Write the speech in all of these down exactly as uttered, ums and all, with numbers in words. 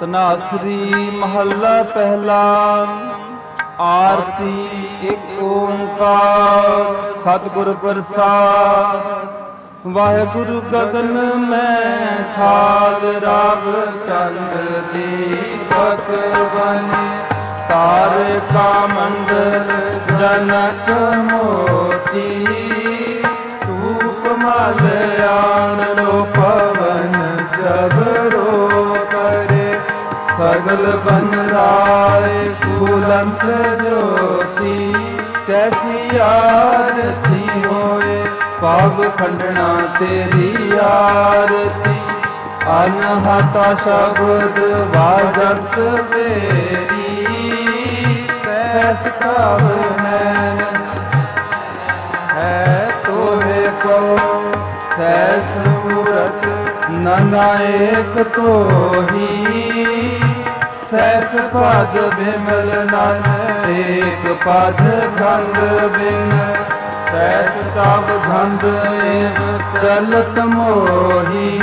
ਧਨਾਸਰੀ ਮਹੱਲਾ ਪਹਿਲਾ। ਆਰਤੀ ਇੱਕ ਓੰਕਾਰ ਸਤਿਗੁਰ ਪ੍ਰਸਾਦਿ। ਵਾਹਿਗੁਰੂ ਗਗਨ ਮੈਂ ਠਾਲ ਰਾਗ ਚੰਦ ਦੀਪਕ ਬਨੇ। ਤਾਰਿਕਾ ਮੰਡਲ ਜਨਕ ਮੋਤੀ। ਧੂਪ ਮਲ ਆਨੰਦੋ ਪਵਨ ਜਬਰੋ ਕਰੇ। ਸਗਲ ਬਨ ਰਾਏ ਫੂਲੰਤ ਜੋਤੀ। ਕੈਸੀ ਆਰਤੀ ਹੋਏ ਪਗ ਖੰਡਣਾ ਤੇਰੀ ਆਰਤੀ। ਅਨਹਤਾ ਸ਼ਬਦ ਵਾਜੰਤ ਮੇਰੀ। ਸਹਿਸ ਕਵ ਨੈਣ ਹੈ ਤੋਹੇ ਕੋ। ਸਹਿਸ ਮੂਰਤ ਨਨਾਇਕ ਤੋਹੀ। ਸਹਿਸ ਪਦ ਬਿਮਲ ਨਨ ਏਕ ਪਦ ਖੰਡ ਬਿਨ। ਸਹਿਸ ਤਬ ਧੰਦ ਏਵ ਚਲਤ ਮੋਹੀ।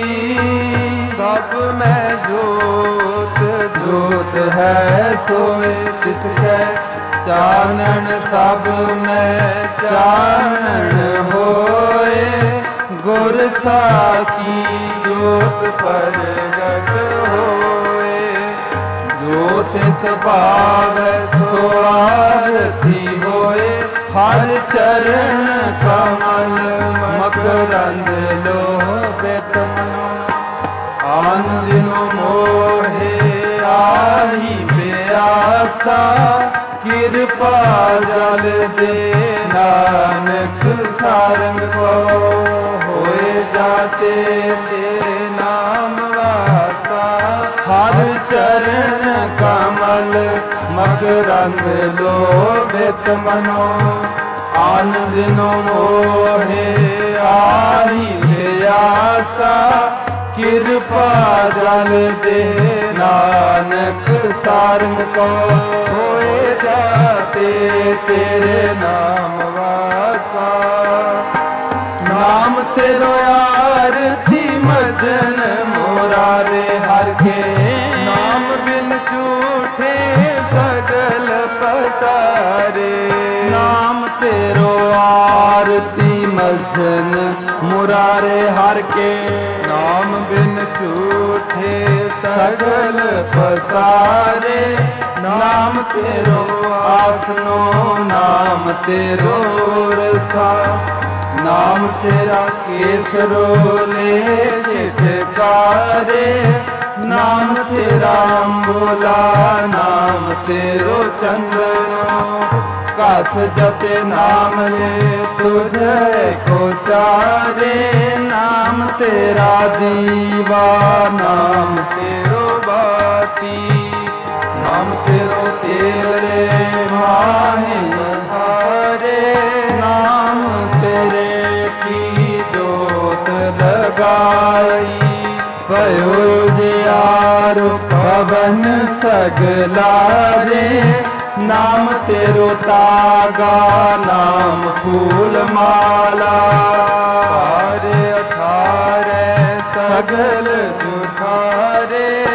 ਸਭ ਮੈਂ ਜੋਤ ਜੋਤ ਹੈ ਸੋਏ ਤਿਸ ਕੈ। ਚਾਨਣ ਸਭ ਮੈਂ ਚਾਨਣ ਹੋਏ। ਗੁਰ ਸਾਖੀ ਜੋਤ ਪ੍ਰਗਟ ਹੋਏ। ਜੋ ਤਿਸ ਭਾਵੈ ਸੋ ਆਰਤੀ ਹੋਏ। ਹਰ ਚਰਨ ਕਮਲ ਮਕਰੰਦ ਲੋਭਿਤ ਮਨੋ। ਆਨੰਦਿਨੋ ਮੋਹਿ ਆਹੀ ਪਿਆਸਾ। ਕਿਰਪਾ ਜਲ ਦੇ ਨਾਨਕ ਸਾਰੰਗ ਕੋ। ਹੋਏ ਜਾਤੇ ਤੇਰੇ ਨਾਮ ਵਾਸਾ। ਹਰ ਚਰਨ ਕਮਲ ਮਕਰੰਦ ਲੋਭਿਤ ਮਨੋ। ਆਨੰਦਿਨੋ ਮੋਹਿ ਆਹੀ ਪਿਆਸਾ। ਕਿਰਪਾ ਜਲ ਦੇ ਨਾਨਕ ਸਾਰੰਗ ਕੋ। ਹੋਏ ਜਾਤੇ ਤੇਰੇ ਨਾਮ ਵਾਸਾ। ਨਾਮ ਤੇਰੋ ਆਰਤੀ ਮਜਨ ਮੁਰਾਰੇ ਹਰਿ ਕੇ। ਨਾਮ ਬਿਨ ਝੂਠੇ ਸਗਲ ਪਸਾਰੇ। ਨਾਮ ਤੇਰੋ ਆਰਤੀ ਮਜਨ ਮੁਰਾਰੇ ਹਰਿ ਕੇ। ਨਾਮ ਬਿਨ ਝੂਠੇ ਸਗਲ ਪਸਾਰੇ। ਨਾਮ ਤੇਰੋ ਆਸਨੋ ਨਾਮ ਤੇਰੋ ਰਸਾ। ਨਾਮ ਤੇਰਾ ਕੇਸਰੋ ਲੈ ਛਿਟਕਾਰੇ। ਨਾਮ ਤੇਰਾ ਅੰਬੋਲਾ ਨਾਮ ਤੇਰੋ ਚੰਦਨੋ। ਕਸ ਜਪੇ ਨਾਮ ਲੈ ਤੁਝੇ ਕੋ ਚਾਰੇ। ਨਾਮ ਤੇਰਾ ਦੀਵਾ ਨਾਮ ਤੇਰੋ ਬਾਤੀ। ਨਾਮ ਤੇਰੋ ਤੇਲ ਰੇ ਮਾਹਿ ਸਾਰੇ। ਨਾਮ ਤੇਰੇ ਕੀ ਜੋਤ ਲਗਾਈ। ਭਇਓ ਜਿਆਰ ਪਵਨ ਸਗਲਾਰੇ। ਨਾਮ ਤੇਰੋ ਤਾਗਾ ਨਾਮ ਫੂਲ ਮਾਲਾ। ਪਾਰੇ ਅਠਾਰੇ ਸਗਲ ਜੁਠਾਰੇ।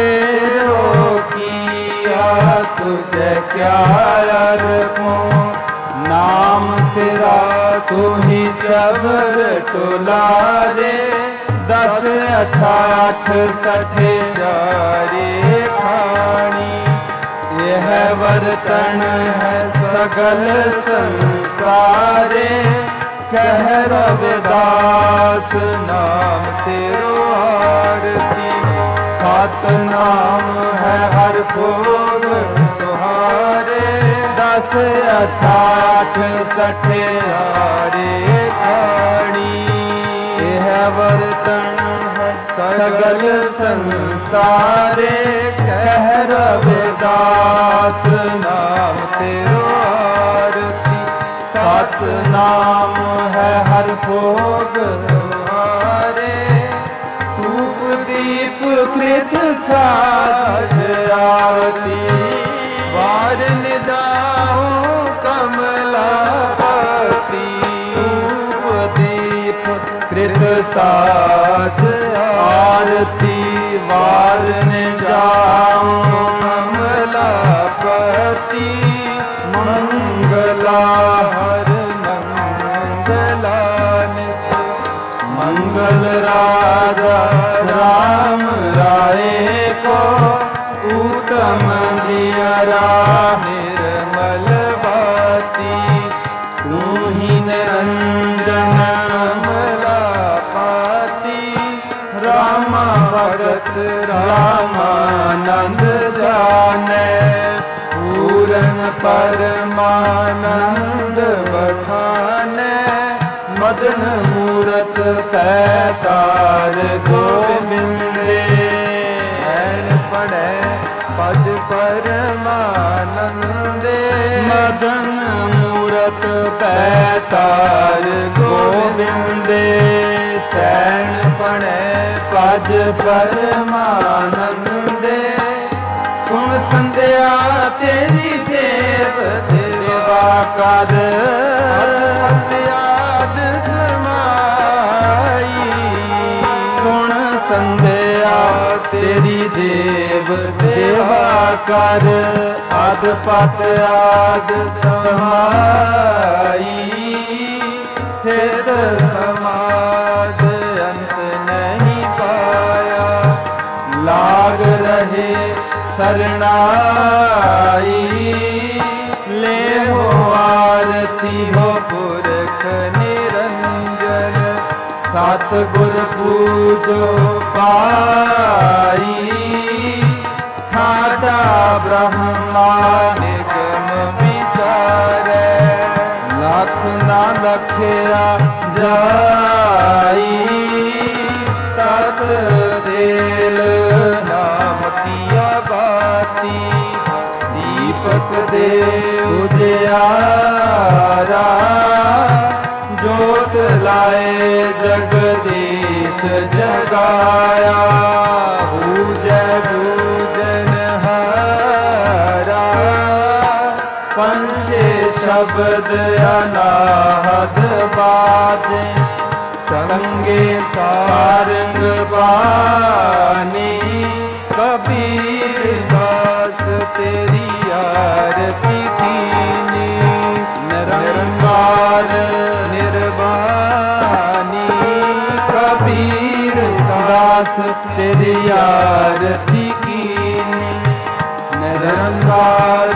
ਤੇਰੋ ਕੀਆ ਤੁਝੇ ਕਿਆ ਅਰਪੋ। ਨਾਮ ਤੇਰਾ ਤੂੰ ਹੀ ਚਬਰ ਟੁਲਾਰੇ। ਦਸ ਅਠਾਠ ਸਠੇ ਚਾਰੇ ਖਾਣੀ। ਇਹ ਵਰਤਨ ਹੈ ਸਗਲ ਸੰਸਾਰੇ। ਕਹਿ ਰਵਿਦਾਸ ਨਾਮ ਤੇਰੋ ਆਰਤੀ। ਸਤ ਨਾਮ ਹੈ ਹਰ ਭੋਗ ਤੁਹਾਰੇ। ਦਸ ਅਠਾਠ ਸਠੇ ਚਾਰੇ ਖਾਣੀ। ਇਹ ਵਰਤਨ ਹੈ ਸਗਲ ਸੰਸਾਰੇ। ਕਹਿ ਰਵਿਦਾਸ ਨਾਮ ਤੇਰੋ ਆਰਤੀ। ਸਤ ਨਾਮ ਹੈ ਹਰ ਭੋਗ ਤੁਹਾਰੇ। ਧੂਪ ਦੀਪ ਕ੍ਰਿਤ ਸਾਜ ਆਰਤੀ। ਵਾਰ ਨਿਦਾਓ ਕਮਲਾਪਤੀ। ਧੂਪ ਦੀਪ ਕ੍ਰਿਤ ਸਾਜ ਆਰਤੀ। ਵਾਰ ਨਿਜਾ हर मंगला नित मंगल राजा राम राय को उत्तम दियरा निर्मल बाती तू ही निरंजन कमला पाती राम भगत रामानंद जाने पूरन परमानंद बखाने मदन मूरत पैतार गोविंदे ऐन पढ़े पज परमानंदे मदन मूरत पैतार गोविंदे सैन पढ़े पज परमानंदे सुन संध्या तेरी देव देवा कर अत्याद समाई सुन संध्या तेरी देव देवा कर अद पत आद समाई सिद्ध समाद अंत नहीं पाया लाग रहे सरनाई ले हो आरती हो पुरख निरंजन सतगुर पूजो पाई ठाडा ब्रह्मा निगम विचारे लख ना लखया जाई तत देल नाम किया बाती दीपक दे उजियारा जोत लाए जगदीश जगाया पूजय पूजन हारा पंचे शब्द अनाहद बाजे संगे सारंग बानी कबीर दास तेरी आरती कीनी निरंकार निर्वाणी कबीर दास तेरी आरती कीनी निरंकार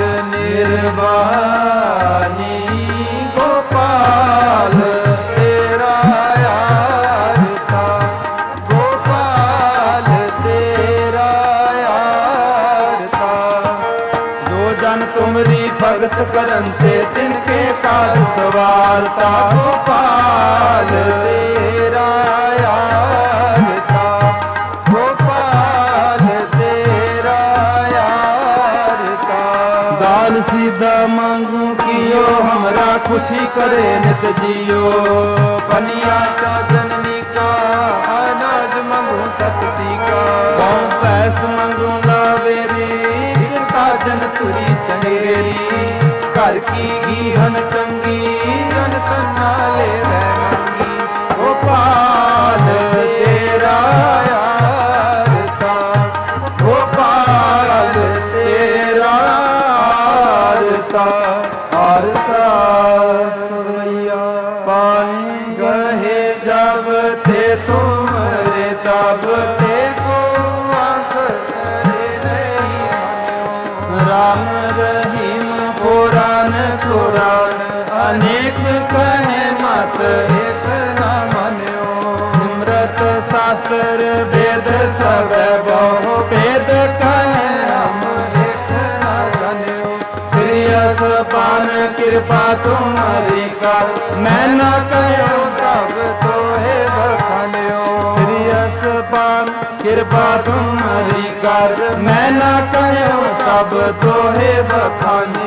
निर्वाणी गोपाल तेरा यार था गोपाल तेरा यार था जो जन तुमरी भगत करन ते तिनके काज सवारता गोपाल तेरा यार था गोपाल तेरा यार था दाल सीधा मांगू कियो हमरा खुशी करे नित जियो बनिया साधन निका अनाज मंगू सत सीका गाँव पैस मंगू लावेरी दिखता जन तुरी चंगेरी घर की गीहन चंगी जन तन्ना ले मंगी गोपाल तेरा यार था गोपाल तेरा यार था आरता सैया पानी गहे जब थे तुमरे तब ते को आँख नहीं राम रहीम पुराण कुरान अनेक कहे मत एक न मान्यो सिमरत शास्त्र वेद सब बहु वेद कहे हम एक न जान्यो श्रीयस पान कृपा तुम्हारी का मैं न कहो सब तो है बखान्यो श्रीयस पान कृपा तुम्हारी कर मैं न कहो सब तो है बखाने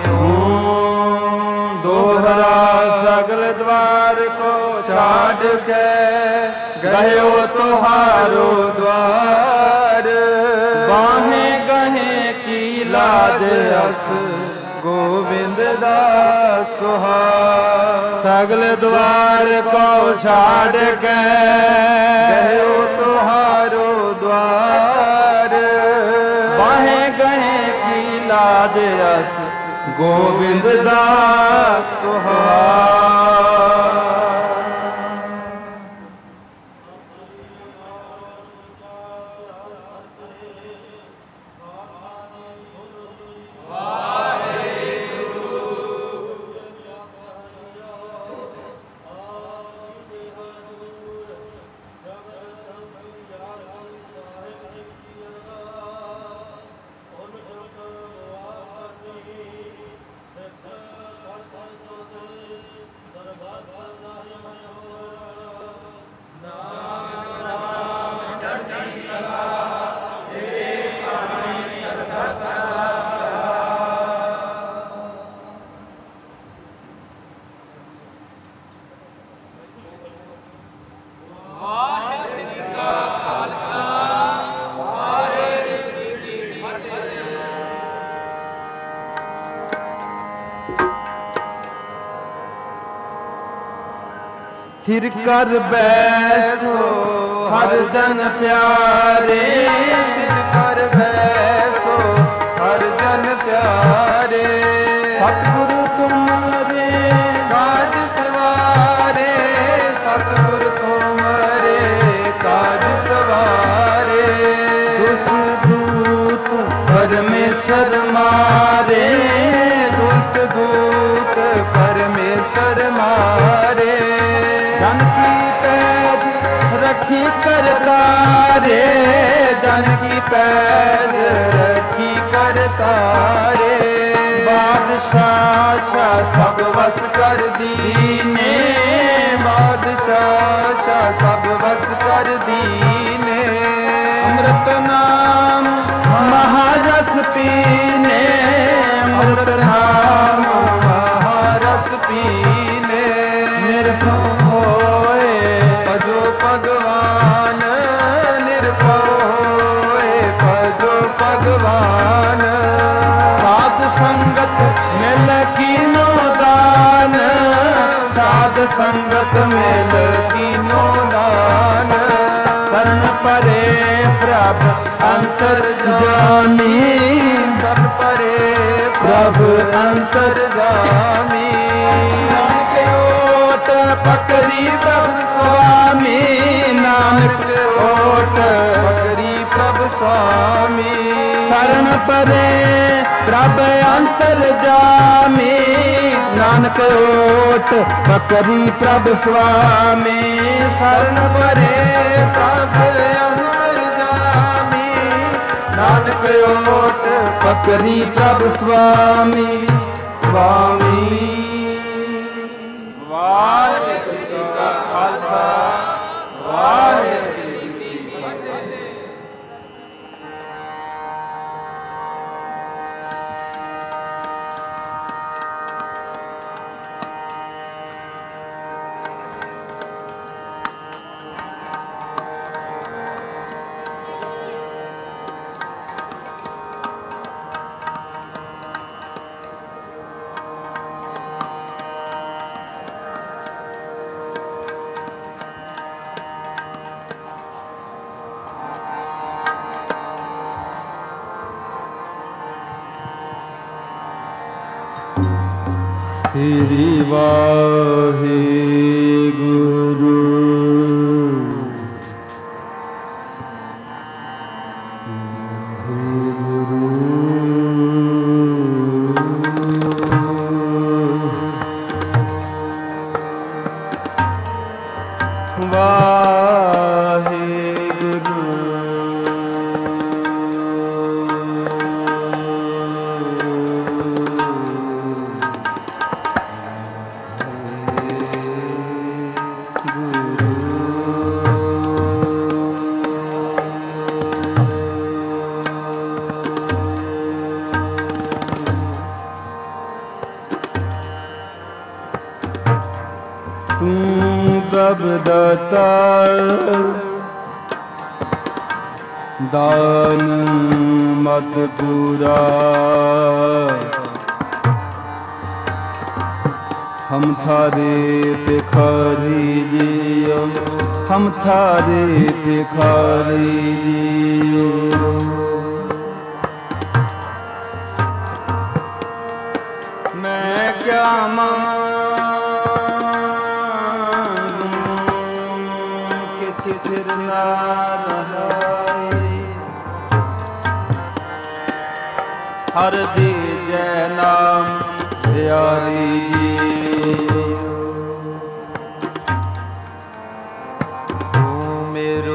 दोहरा सगल द्वार को छाड़ के गयो तुहारो द्वार बाहें गहे की लाज अस गोविंद दास तुहार सगल द्वार को छाड़ के गयो तुहारो द्वार बाहें गहे की लाज अस गोविंद दास तुहार। थिर कर बैसो हर जन प्यारे, थिर कर बैसो हर जन प्यारे। सतगुरु तुम्हारे काज सवारे, सतगुरु तुम्हारे काज सवारे। दुष्ट दूत परमेश्वर मारे, दुष्ट दूत परमेश्वर मारे। जन की पैज रखी करतारे, जन की पैज रखी करतारे। बादशाह सब वस कर दीने, बादशाह सब वस कर दीने। अमृत नाम महारस पीने, अमृत नाम महारस पीने। निर्भय होए भजो भगवान, निर्भय होए भजो भगवान। साध संगत मिल कीनो दान, साध संगत मिल कीनो दान। शरण परे प्रभु अंतर जामी, शरण परे प्रभु अंतर जामी। नानक ओट पकड़ी प्रभु स्वामी, नानक ओट पकड़ी प्रभु स्वामी। शरण परे प्रभु अंतर जामी, नानक ओट पकड़ी प्रभु स्वामी। शरण परे प्रभु अंतर जामी, नानक ओट पकड़ी प्रभु स्वामी। स्वामी। वाहिगुरू जी का खालसा, वाहिगुरू जी की फतेह। श्री वाहिगुरु। दाता दान मत पूरा, हम थारे भिखारी जियो, हम थारे भिखारी जियो। श्याम किछ ना रहाए। हर दीजै नाम प्यारी जी। तू मेरो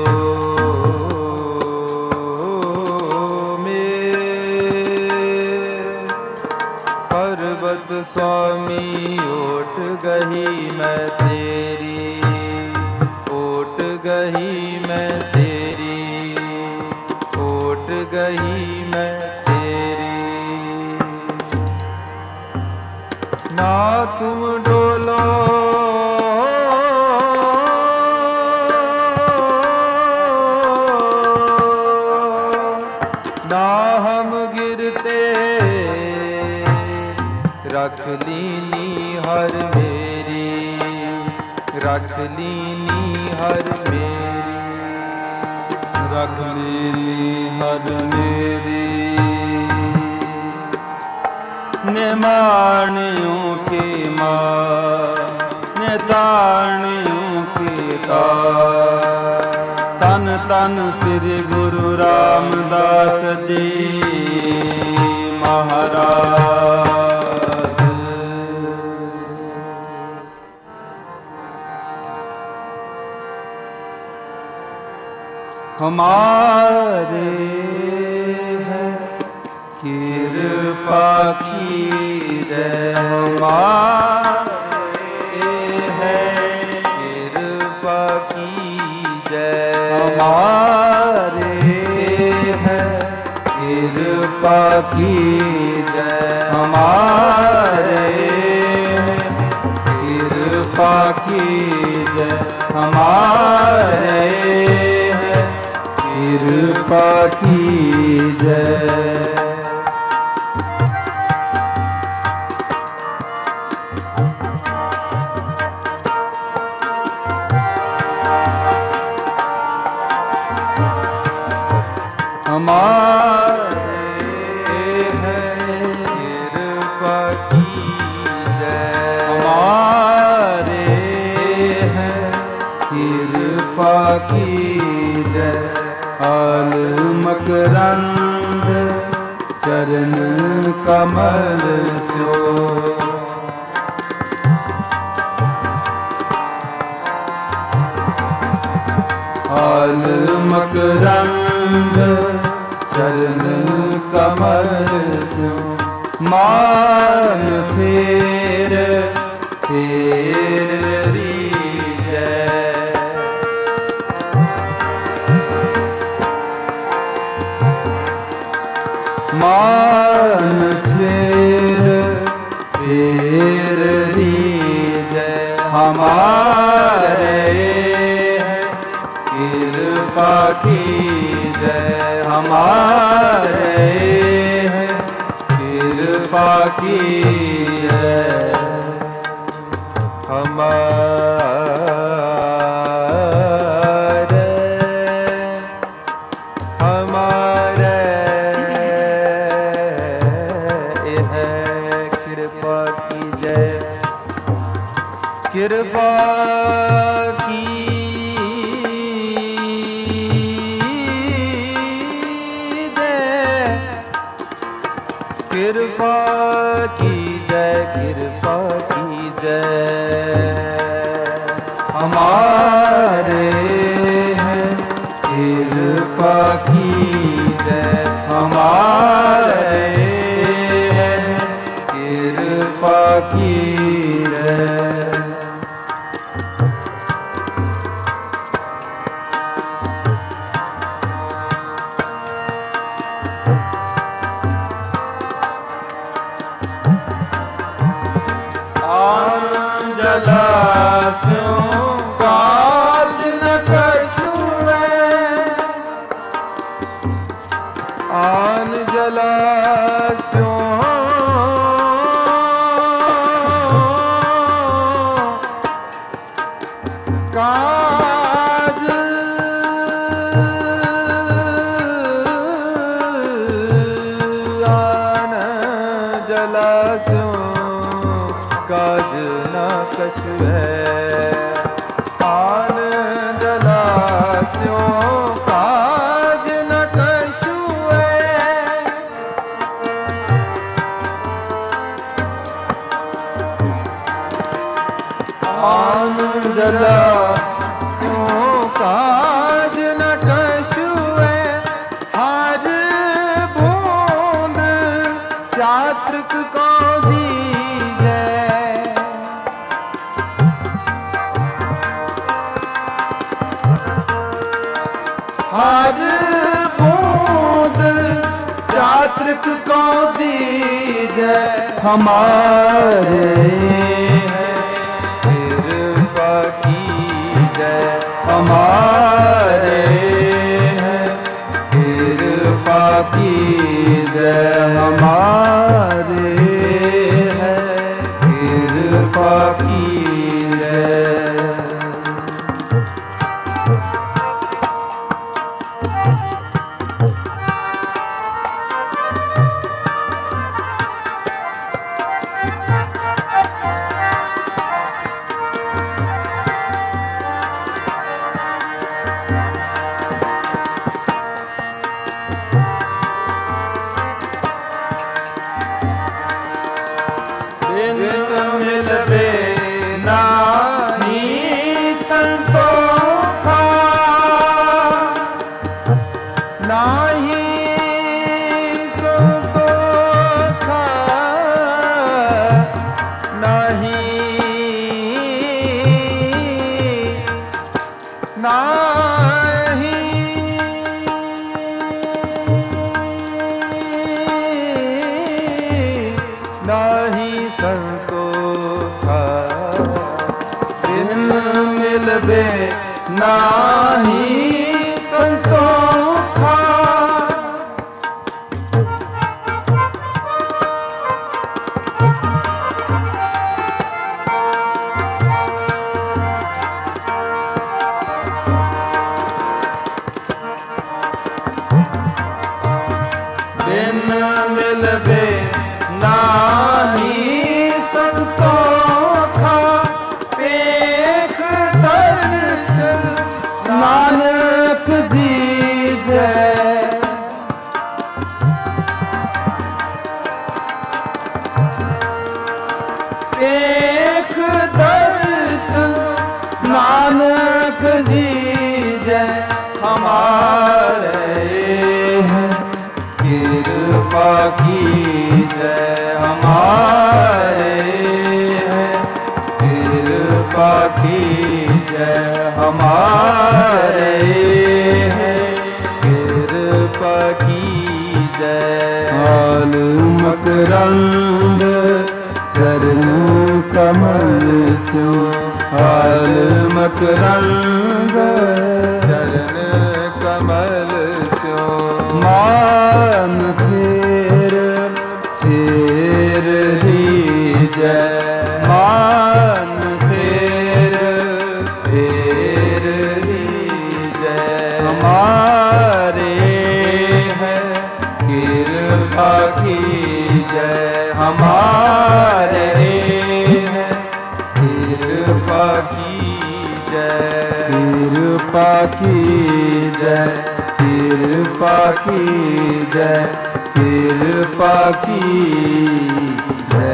पर्वत स्वामी ओट गही मैं तेरी, ओट गही मैं तेरी, ओट गही मैं तेरी। ना तुम डोलो ना हम गिरते, रख लीनी हर मेरी, रख लीनी हर मेरी, रख लीनी हर मेरी। निमाणियों की माँ निताणियों की तार। तन तन श्री गुरु रामदास जी महाराज। हमारे है कृपा कीजय, हमारे है कृपा कीजय, हमारे है कृपा कीजय, हमारे कृपा कीजय, हमारे कृपा कीजय। हमारे है कृपा कीजय, हमारे है कृपा कीजय। आल मकरंद चरण कमल सो, आल मकरंद चरण कमल सो। मान फेर फेर रीजय, मान फेर फेर रीजय। हमारे कृपा कीजय, हमारे कृपा कीजय। हमारे हमारे है कृपा कीजय, कृपा कृपा कीजय, कृपा कीजय। हमारे है कृपा कीजय, हमारे है कृपा कीजय। जलास्यों काज न कछुए, आन जलास्यों काज आन जलास्यों न कछु है। आन जलास्यों काज न कछु है। आन जलास्यों काज न कछु है। हर बूंद चात्रिक को दीजे। हर बूंद चात्रिक को दीजे। हमारे कृपा कीजे। हमारे कृपा कीजे। हमारे कृपा कीजे। बिन मिलबे नाही संतोखा। नाही संतोखा। नाही नाही नाही संतोखा। बिन मिलबे नाही संतोखा। बिन मिलबे नाही संतोखा। पेख दर्श नानक दीजे। पेख दर्श नानक दीजे। हमारे कृपा कीजे। हमारे कृपा कीजे। हमारे कृपा कीजे। हाल मकरंद चरण कमल सो। हाल मकरंद चरण कमल सो। मान फेर फेर लीजे। मान फेर फेर लीजे। हमारे है कृपा कीजे। हमारे है कृपा कीजे। कृपा कीजे। कृपा कीजे। कृपा कीजे।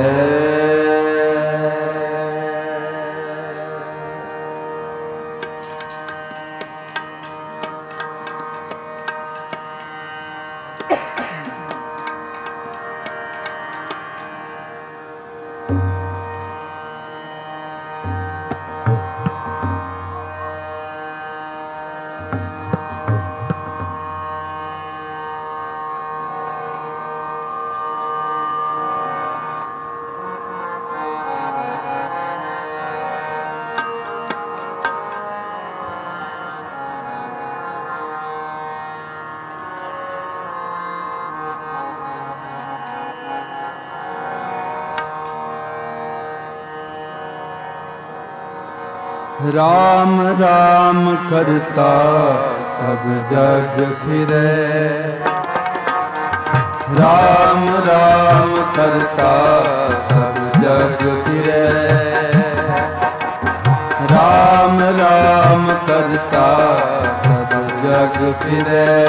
राम राम करता सब जग फिरे। राम राम करता सब जग फिरे। करता सब जग फिरै।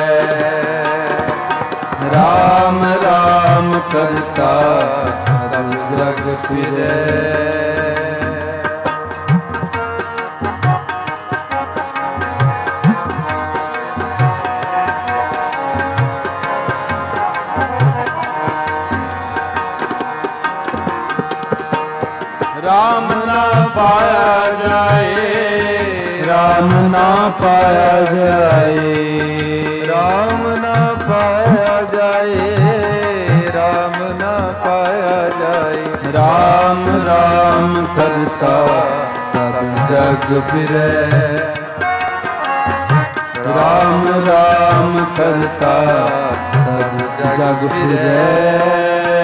राम राम करता सब जग फिरै। राम ना पाया जाए, राम ना पाया जाए, राम ना पाया जाए, राम ना पाया जाए। राम राम करता सब जग फिरै। राम राम करता सब जग फिरै।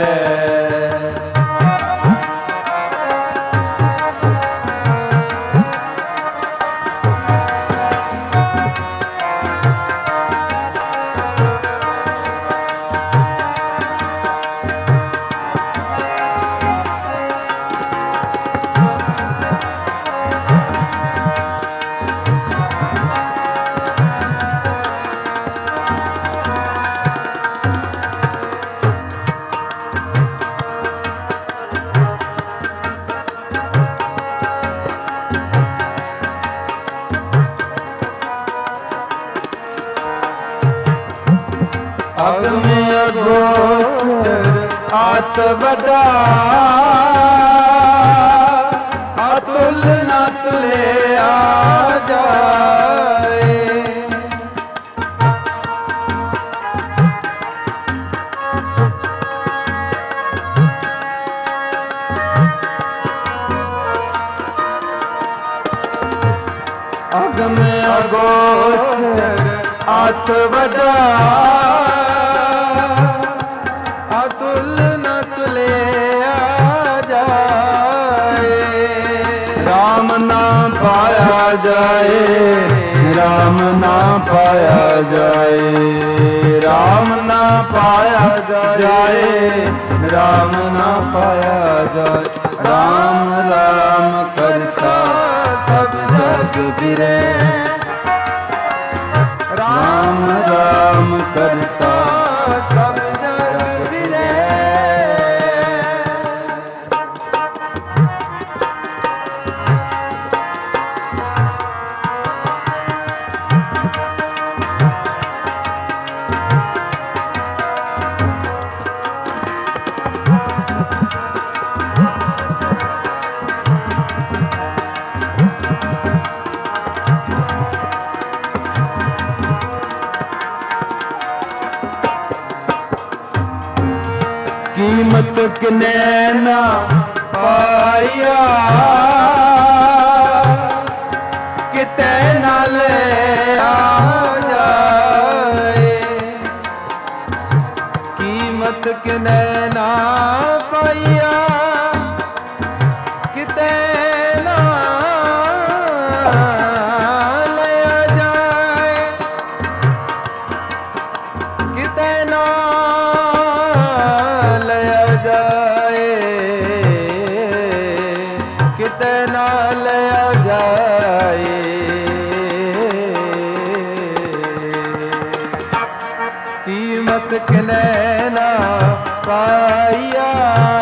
अगम अगोचर आत बड़ा, अतुल न तुले आ जाए। अगम अगोचर आत बड़ा, अतुल न तुले आ जाए। राम ना पाया जाए, राम ना पाया जाए, राम ना पाया जाए, राम ना पाया जाए। राम राम करता सब जग फिरै। राम राम करता सब जग फिरै। कीमत किने ना पाया, किते नाल आ जाए। कीमत किने ना पाया, किते ना लिया जाए। किते ना लिया जाए, किते ना लिया जाए। कीमत किने ना पाया,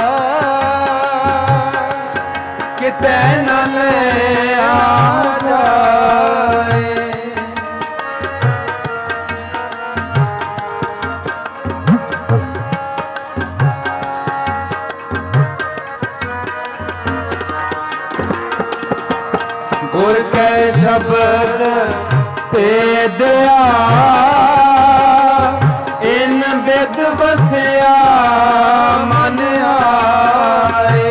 किते ना लिया जाए। गुर के शब्द भेदया, इन बिद बसिया मन आए।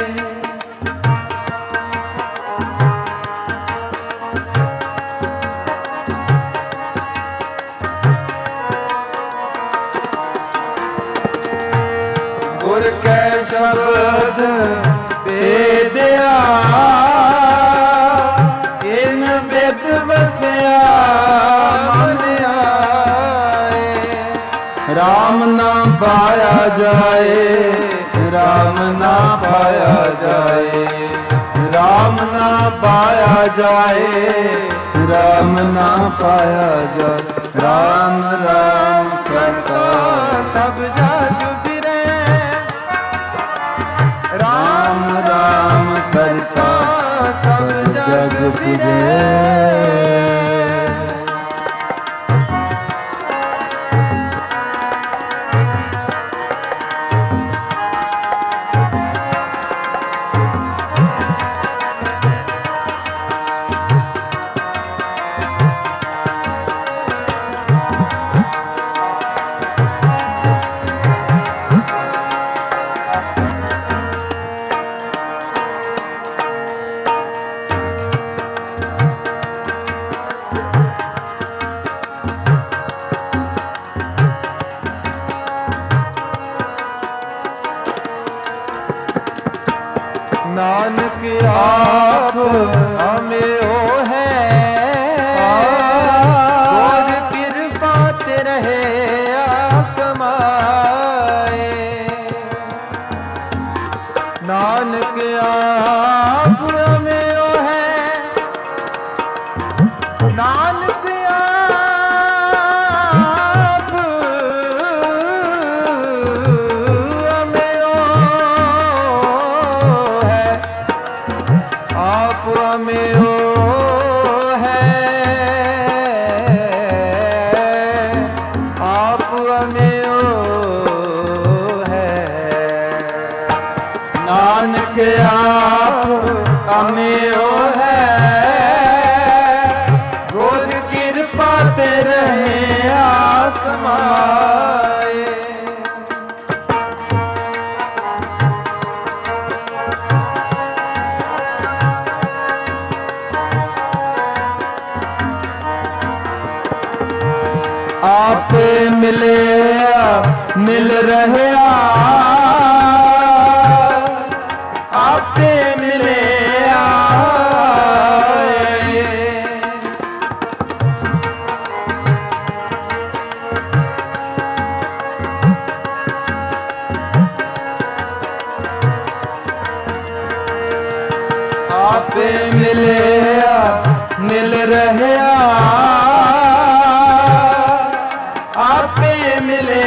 गुर के शब्द भेदया, इन बिद बसिया मन आए। राम ना पाया जाए, राम ना पाया जाए, राम ना पाया जाए, राम ना पाया जाए। राम राम करता सब जग फिरे, राम राम करता सब जग फिरे। नानक आप हमें ओ है, और कृपा ते रहे आसमाए। नानक आप हमें ओ है, नानक आप हमें ओ आप हमें ओ है, आप हमें ओ है। नानक आप हमें ओ है, गुर कृपा ते रहे आसमाए। आप मिले मिल रहे, आपे मिले आए। आपे मिले मिल रहे, आपे मिले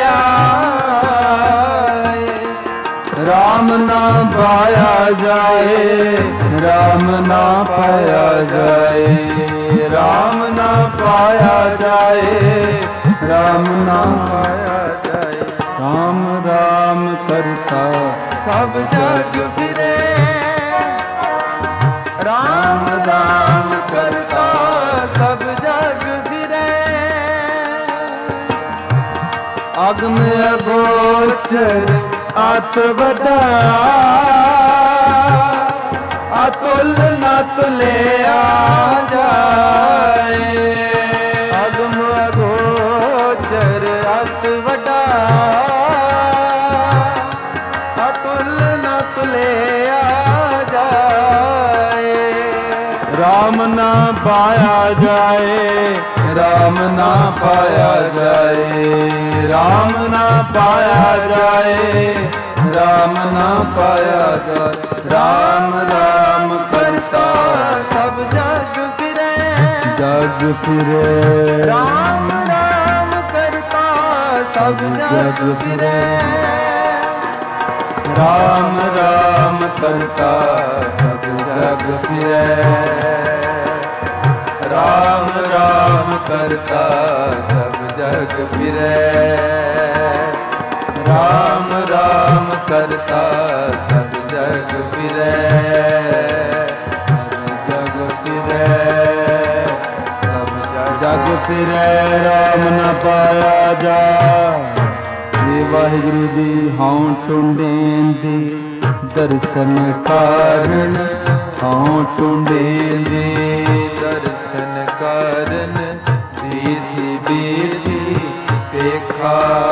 आए। राम ना पाया जाए, राम ना पाया जाए, राम ना पाया जाए, राम ना पाया जाए। राम राम करता सब जग फिरे, राम राम करता सब जग फिरे। अगम अगोचर अत बड़ा, अतुल न तुलिया जाए। अगम अगोचर अत वड्डा, अतुल न तुलिया जाए। राम ना पाया जाए, राम ना पाया जाए, राम ना पाया जाए, राम ना पाया जाए। राम राम करता सब जग फिरे, जग फिरे। राम राम करता सब जग फिरे। राम राम करता सब जग फिरे, राम राम करता सब जग फिरे। राम राम करता सब जग फिरे, सब जग फिरे, सब जग फिरे। राम न पाया जा, वाहिगुरु जी हाँ टुंडेंदी दर्शन कारण, हाँ टुंडेंदी दर्शन कारण बीथी बीथी पेखा,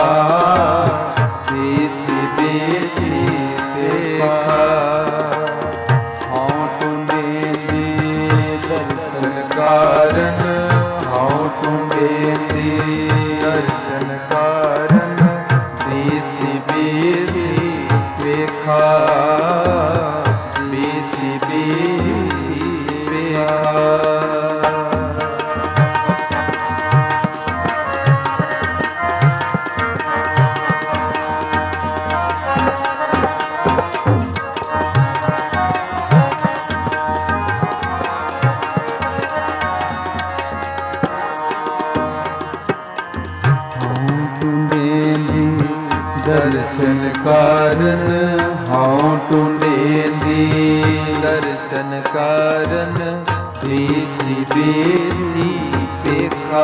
बीथी बीथी पेखा। हाँ टुंडेंदी दर्शन कारण हाँ टुंडेंदी दर्शन कारण बीथी बीथी पेखा, बीथी बीथी ਦਰਸ਼ਨ ਕਾਰਨ ਹਉ ਟੁੰਡੇਂਦੀ ਦਰਸ਼ਨ ਕਾਰਨ ਬੀਤੀ ਬੀਤੀ ਪੇਖਾ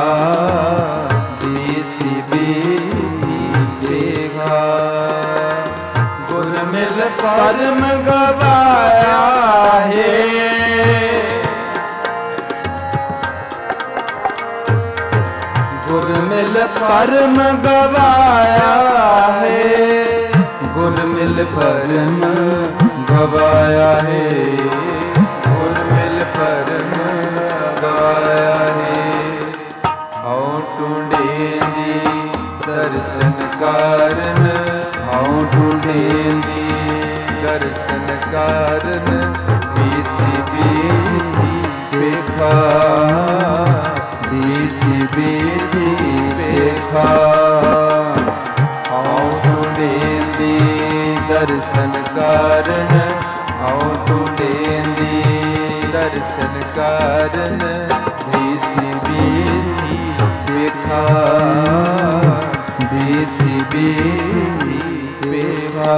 ਬੀਤੀ ਬੀਤੀ ਪੇਖਾ ਗੁਰ ਮਿਲ ਪਰਮ ਗਵਾਇਆ ਹੈ ਗੁਰ ਮਿਲ ਪਰਮ ਗਵਾਇਆ ਹੈ ਗੁਰ ਮਿਲ ਪਰਮ ਗਵਾਇਆ ਹੈ ਗੁਰ ਮਿਲ ਪਰਮ ਗਵਾਇਆ ਹੈ ਹਉ ਟੁੰਡੇਂਦੀ ਦਰਸ਼ਨ ਕਾਰਨ ਹਉ ਟੁੰਡੇਂਦੀ ਦਰਸ਼ਨ ਕਾਰਨ ਬੀਤੀ ਬੀਤੀ ਪੇਖਾ ਬੀਤੀ ਬੀਤੀ ਪੇਖਾ ਹਉ ਟੁੰਡੇਂਦੀ ਦਰਸ਼ਨ ਕਾਰਨ ਹਉ ਟੁੰਡੇਂਦੀ ਦਰਸ਼ਨ ਕਾਰਨ ਬੀਤੀ ਬੀਤੀ ਪੇਖਾ ਬੀਤੀ ਬੀਤੀ ਪੇਖਾ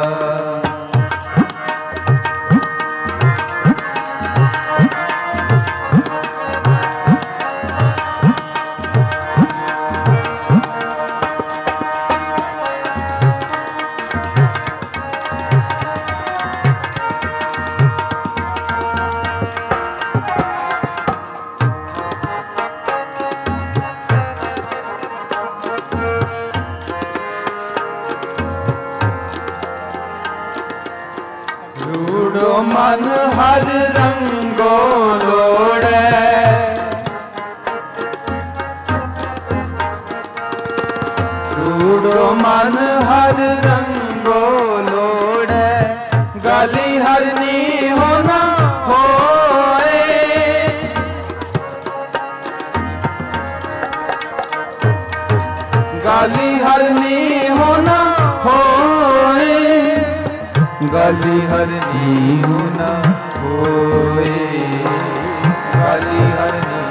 ਮਨ ਹਰ ਰੰਗੋ ਲੋੜੈ ਰੂੜੋ ਮਨ ਹਰ ਰੰਗੋ ਲੋੜੈ ਗਾਲੀ ਹਰਨੀ ਹੋਣਾ ਹੋਏ ਗਾਲੀ ਹਰਨੀ ਹੋਣਾ ਹੋਏ ਗਾਲੀ ਹਰਨੀ ਹੋਣਾ ਹੋਏ ਗਾਲੀ ਹਰਨੀ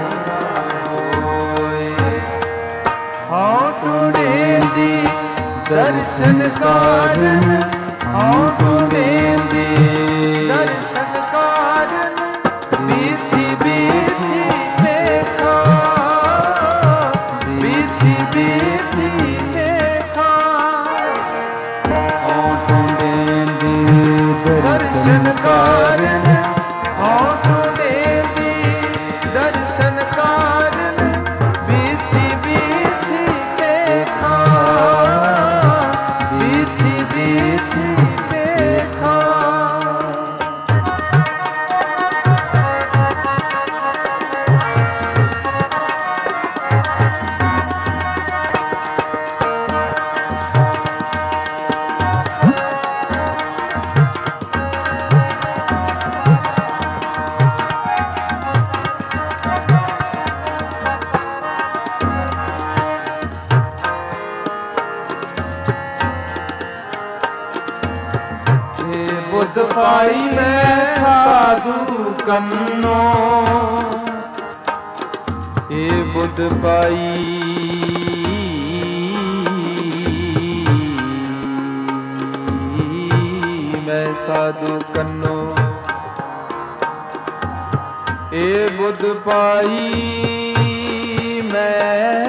ਹੋਏ ਹਉ ਟੁੰਡੇਂਦੀ ਦਰਸ਼ਨ ਕਾਰਨ ਹਉ ਟੁੰਡੇਂਦੀ ਦਰਸ਼ਨ ਕਾਰਨ ਬੀਤੀ ਬੀਤੀ ਪੇਖਾ ਬੀਤੀ ਬੀਤੀ ਪੇਖਾ ਹਉ ਟੁੰਡੇਂਦੀ ਦਰਸ਼ਨ ਕਾਰਨ ਹਉ ਟੁੰਡੇਂਦੀ ਦਰਸ਼ਨ ਕਾਰਨ ਬੀਤੀ ਬੀਤੀ ਪੇਖਾ ਬੀਤੀ ਬੀਤੀ ਪੇਖਾ ਬੁੱਧ ਪਾਈ ਮੈਂ ਸਾਧੂ ਕੰਨੋ ਏ ਬੁੱਧ ਪਾਈ ਮੈਂ ਸਾਧੂ ਕੰਨੋ ਏ ਬੁੱਧ ਪਾਈ ਮੈਂ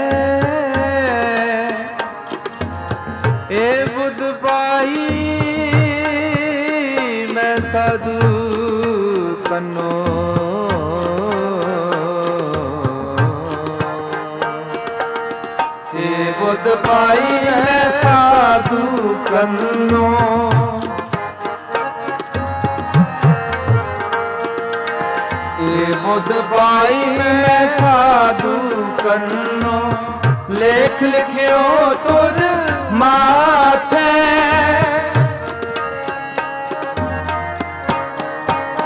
ਏ ਬੁੱਧ ਪਾਈ ਮੈਂ ਸਾਧੂ ਕੰਨੋ ਏ ਬੁੱਧ ਪਾਈ ਮੈਂ ਸਾਧੂ ਕੰਨੋ ਏ ਬੁੱਧ ਪਾਈ ਮੈਂ ਸਾਧੂ ਕੰਨੋ ਲੇਖ ਲਿਖਿਓ ਤੁਰ ਮਾਥੇ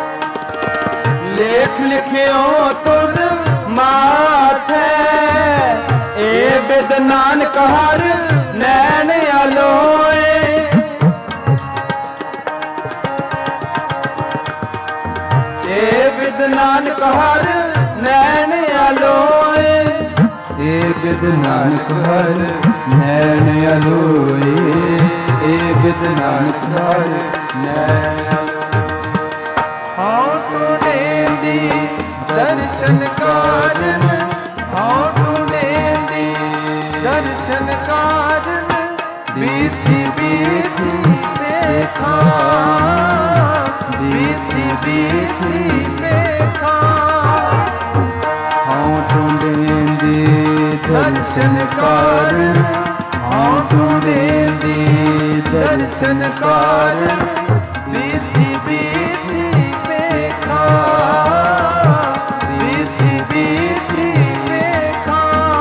ਲੇਖ ਲਿਖਿਓ ਤੁਧ ਮਾਥੈ, ਏ ਬਿਦ ਨਾਨਕ ਹਰ ਨੈਣ ਅਲੋਏ। ਏ ਬਿਦ ਨਾਨਕ ਹਰ ਨੈਣ ਅਲੋਏ। ਏ ਬਿਦ ਨਾਨਕ ਹਰ ਨੈਣ ਅਲੋਏ। ਏ ਬਿਦ ਨਾਨਕ ਹਰ ਨੈਣ ਅਲੋਏ। ਹਉ ਟੁੰਡੇਂਦੀ ਦਰਸ਼ਨ ਕਾਰਨ, ਹਉ ਟੁੰਡੇਂਦੀ ਦਰਸ਼ਨ ਕਾਰਨ, ਬੀਤੀ ਬੀਤੀ ਵੇਖਾਂ, ਬੀਤੀ ਬੀਤੀ ਵੇਖਾਂ। ਹਉ ਟੁੰਡੇਂਦੀ ਦਰਸ਼ਨ ਕਾਰਨ, ਹਉ ਟੁੰਡੇਂਦੀ ਦਰਸ਼ਨ ਕਾਰਨ, ਬੀਤੀ ਬੀਤੀ ਵੇਖਾਂ, ਬੀਤੀ ਬੀਤੀ ਵੇਖਾਂ।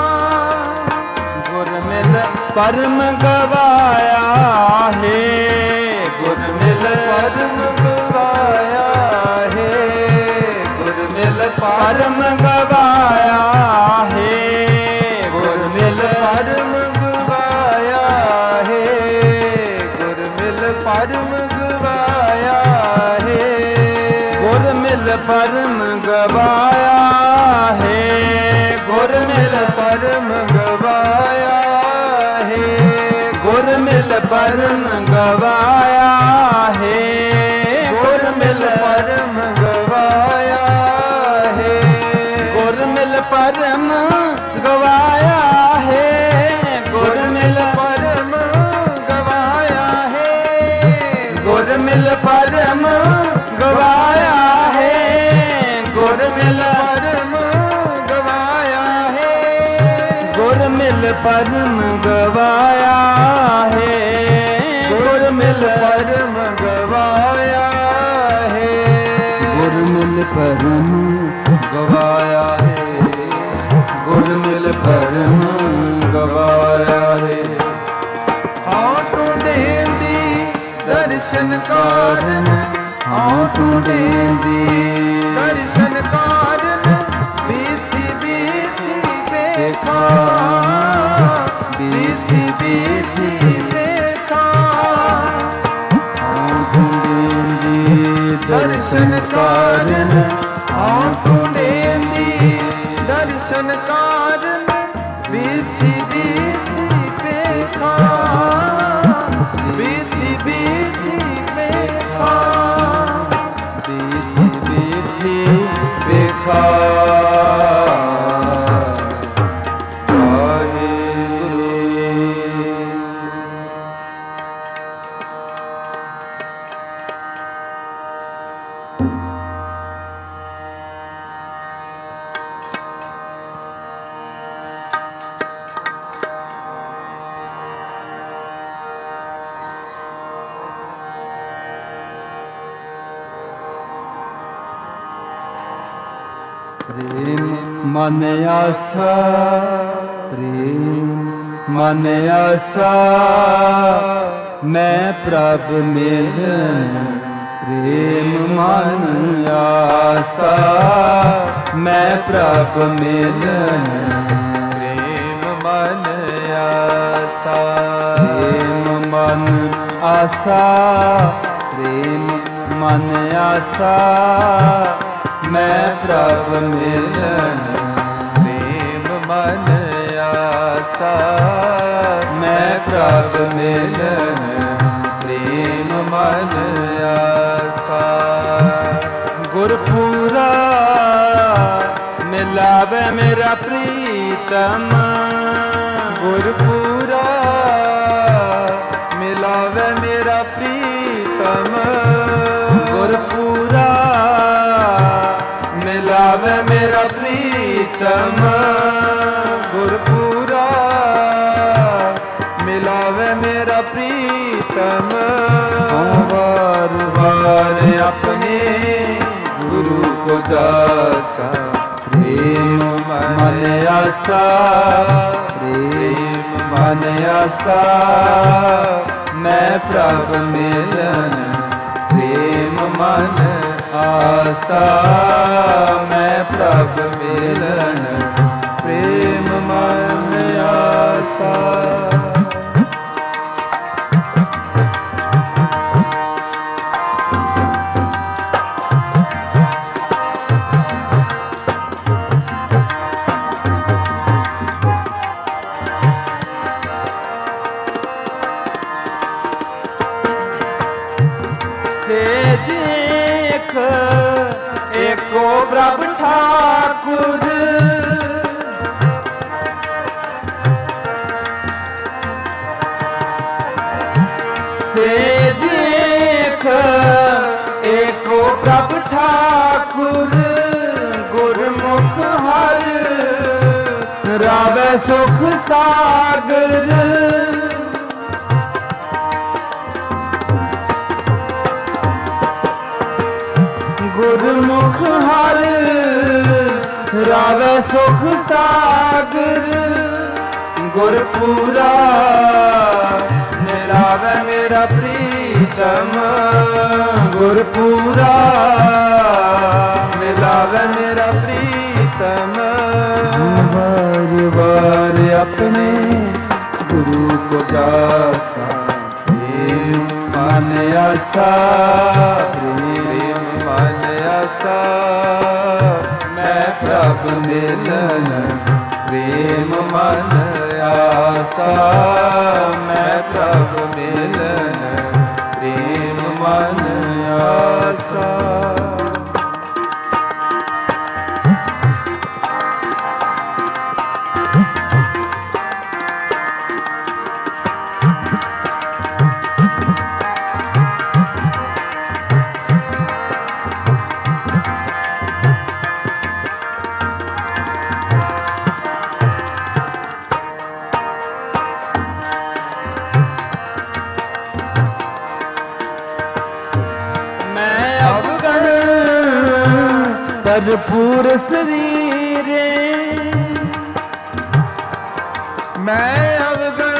ਗੁਰ ਮਿਲ ਪਰਮ ਗਵਾਇਆ ਹੈ, ਗੁਰ ਮਿਲ ਪਰਮ ਗਵਾਇਆ ਹੈ, ਗੁਰ ਮਿਲ ਪਰਮ ਗਵਾਇਆ ਹੈ, ਗੁਰ ਮਿਲ ਪਰਮ ਗਵਾਇਆ ਹੈ, ਗੁਰ ਮਿਲ ਪਰਮ ਗਵਾਇਆ ਹੈ, ਗੁਰ ਮਿਲ ਪਰਮ ਗਵਾਇਆ ਹੈ, ਗੁਰ ਮਿਲ ਪਰਮ ਗਵਾਇਆ ਹੈ, ਗੁਰ ਮਿਲ ਪਰਮ ਗਵਾਇਆ ਹੈ, ਗੁਰ ਮਿਲ ਪਰਮ ਗਵਾਇਆ ਹੈ, ਗੁਰ ਮਿਲ ਪਰਮ ਗਵਾਇਆ ਹੈ, ਗੁਰ ਮਿਲ ਪਰਮ ਗਵਾਇਆ ਹੈ, ਗੁਰ ਮਿਲ ਪਰਮ ਗਵਾਇਆ ਹੈ, ਗੁਰ ਮਿਲ ਪਰਮ ਗਵਾਇਆ ਹੈ, ਗੁਰ ਮਿਲ ਪਰਮ ਗਵਾਇਆ ਹੈ, ਗੁਰ ਮਿਲ ਪਰਮ ਗਵਾਇਆ ਹੈ, ਗੁਰ ਮਿਲ ਪਰਮ ਗਵਾਇਆ ਹੈ, ਗੁਰ ਮਿਲ ਪਰਮ ਗਵਾਇਆ ਹੈ। ਹਉ ਟੁੰਡੇਂਦੀ ਦਰਸ਼ਨ ਕਾਰਨ, ਹਉ ਟੁੰਡੇਂਦੀ ਦਰਸ਼ਨ ਕਾਰਨ, ਬੀਤੀ ਬੀਤੀ ਵੇਖਾਂ, ਬੀਤੀ ਬੀਤੀ ਵੇਖਾਂ। ਹਉ ਟੁੰਡੇਂਦੀ ਦਰਸ਼ਨ ਕਾਰਨ, ਹਉ ਟੁੰਡੇਂਦੀ ਦਰਸ਼ਨ ਕਾਰਨ, ਬੀਤੀ ਬੀਤੀ ਵੇਖਾਂ, ਬੀਤੀ ਬੀਤੀ ਵੇਖਾਂ, ਬੀਤੀ ਬੀਤੀ ਵੇਖਾ। ਪ੍ਰੇਮ ਮਨ ਆਸਾ, ਪ੍ਰੇਮ ਮਨ ਆਸਾ, ਮੈਂ ਪ੍ਰਭ ਮਿਲਨ। ਪ੍ਰੇਮ ਮਨ ਆਸਾ, ਮੈਂ ਪ੍ਰਭ ਮਿਲਨ। ਪ੍ਰੇਮ ਮਨ ਆਸਾ, ਪ੍ਰੇਮ ਮਨ ਆਸਾ, ਪ੍ਰੇਮ ਮਨ ਆਸਾ, ਮੈਂ ਪ੍ਰਭ ਮਿਲਨ। ਪ੍ਰੇਮ ਮਨ ਆਸਾ, ਮੈਂ ਪ੍ਰਭ ਮਿਲਨ। ਪ੍ਰੇਮ ਮਨ ਆਸਾ। ਗੁਰਪੂਰਾ ਮਿਲਾਵੇ ਮੇਰਾ ਪ੍ਰੀਤਮ, ਗੁਰਪੂਰਾ ਮਿਲਾਵੇ ਮੇਰਾ ਪ੍ਰੀਤਮ, ਗੁਰਪੂਰਾ ਮਿਲਾਵੇ ਮੇਰਾ ਪ੍ਰੀਤਮ, ਗੁਰਪੂਰਾ ਮਿਲਾਵੇ ਮੇਰਾ ਪ੍ਰੀਤਮ। ਵਾਰ ਵਾਰ ਆਪਣੇ ਗੁਰੂ ਕੋ ਦਾਸਾ, ਪ੍ਰੇਮ ਮਨ ਆਸਾ, ਪ੍ਰੇਮ ਮਨ ਆਸਾ, ਮੈਂ ਪ੍ਰਭ ਮਿਲਨ। ਪ੍ਰੇਮ ਮਨ ਆਸਾ, ਪ੍ਰਭ ਮਿਲਨ ਪ੍ਰੇਮ ਮਨ ਆਸਾ। ਪ੍ਰਭ ਠਾਕੁਰ ਸੇਜ ਏਕ ਏਕੋ ਪ੍ਰਭ ਠਾਕੁਰ ਗੁਰਮੁਖ ਹਰਿ ਰਾਵੈ ਸੁਖ ਸਾਗਰ। ਗੁਰਮੁਖ ਹਰਿ ਰਾਵੈ ਸੁਖ ਸਾਗਰ। ਗੁਰਪੂਰਾ ਨਿਰਾਵੈ ਮੇਰਾ ਪ੍ਰੀਤਮ। ਗੁਰਪੂਰਾ ਮਿਲਾਵੈ ਮੇਰਾ ਪ੍ਰੀਤਮ। ਵਾਰ ਵਾਰ ਆਪਣੇ ਗੁਰੂ ਕੋ ਜਾਸਾ ਪ੍ਰੇਮ ਮਨ ਆਸਾ। ਪ੍ਰੇਮ ਮਨ ਆਸਾ ਮੈਂ ਪ੍ਰਭ ਮਿਲਨ ਪ੍ਰੇਮ ਮਨ ਆਸਾ। ਮੈਂ ਪ੍ਰਭ ਮਿਲਨ ਪ੍ਰੇਮ ਮਨ ਆਸਾ। ਭਰਪੂਰ ਸਰੀਰੇ ਮੈਂ ਅਵਗਣ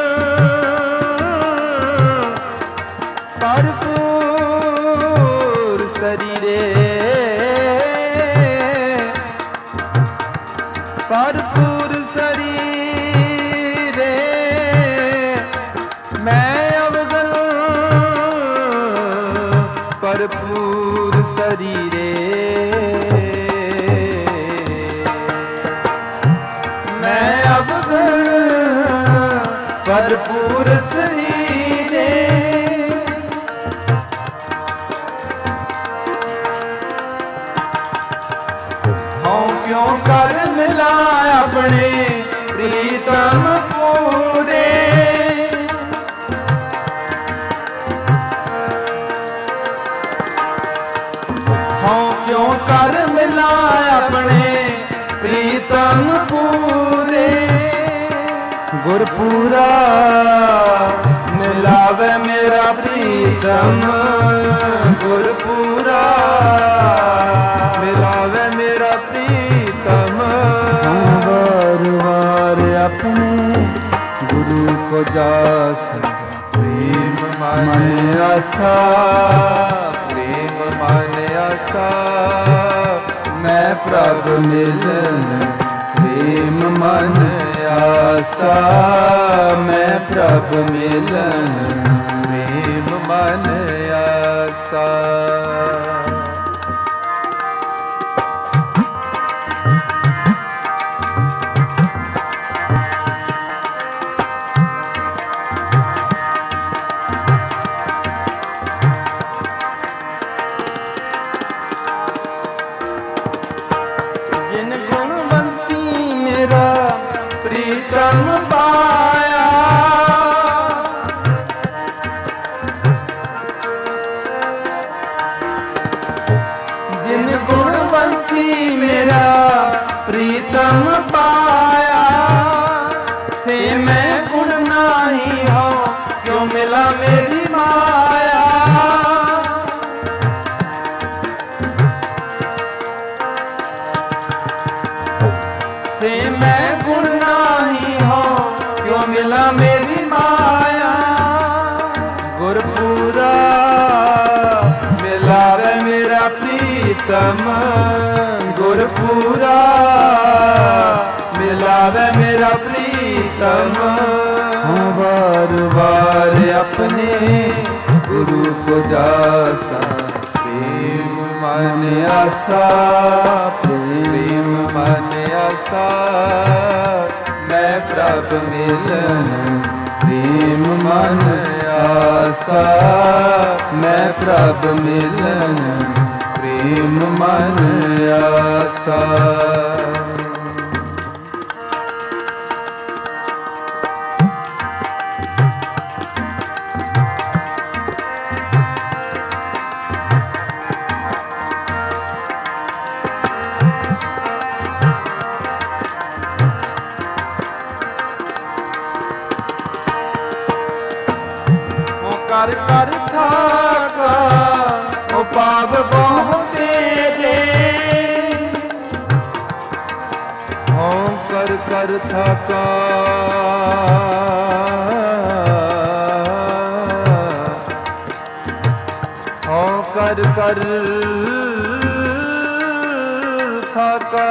ਭਰਪੂਰ ਸਰੀਰੇ। ਭਰਪੂਰ ਸਰੀਰੇ ਮੈਂ ਅਵਗਣ ਭਰਪੂਰ ਸਰੀਰੇ। ਭਰਪੂਰ ਸਰੀਰੇ ਹਉ ਕਿਉ ਕਰ ਮਿਲਾ ਆਪਣੇ ਪ੍ਰੀਤਮ ਪੂਰੇ। ਹਉ ਕਿਉ ਕਰ ਮਿਲਾ ਆਪਣੇ ਪ੍ਰੀਤਮ ਪੂਰੇ। ਗੁਰਪੂਰਾ ਮਿਲਾਵੇ ਮੇਰਾ ਪ੍ਰੀਤਮ। ਗੁਰਪੂਰਾ ਮਿਲਾਵੇ ਮੇਰਾ ਪ੍ਰੀਤਮ। ਵਾਰ ਵਾਰ ਆਪਣੇ ਗੁਰੂ ਕੋ ਜਾਸਾ ਪ੍ਰੇਮ ਮਨ ਆਸਾ। ਪ੍ਰੇਮ ਮਨ ਆਸਾ ਮੈਂ ਪ੍ਰਭ ਮਿਲਨ ਪ੍ਰੇਮ ਮਨ ਆਸਾ। ਮੈਂ ਪ੍ਰਭ ਮਿਲਨ ਪ੍ਰੇਮ ਮਨ ਆਸਾ। ਜਿਨ ਗੁਣਵੰਤੀ ਮੇਰਾ ਪ੍ਰੀਤਮ ਪਾਇਆ। ਜਿਨ ਗੁਣਵੰਤੀ ਮੇਰਾ ਪ੍ਰੀਤਮ ਪਾਇਆ। ਸੇ ਮੈਂ ਗੁਣ ਨਾਹੀ ਹੋ ਕਿਉ ਮਿਲਾ ਮੇਰੀ ਮਾਇਆ। ਸੇ ਮੈਂ ਗੁਣ ਨਾਹੀ ਹੋ ਕਿਉ ਮਿਲਾ ਮੇਰੀ ਮਾਇਆ। ਗੁਰਪੂਰਾ ਮਿਲਾਵੇ ਮੇਰਾ ਪ੍ਰੀਤਮ। ਗੁਰ गुरपुरा मिलावे मेरा प्रीतम। बार बार अपने गुरु को जासा प्रेम मन आसा प्रेम मन आसा मैं प्रभु मिलन प्रेम मन आसा मैं प्रभु मिलन प्रेम मन आसा। कर कर थाका ओ पाप बहु तेरे हो कर कर थाका हो कर कर थाका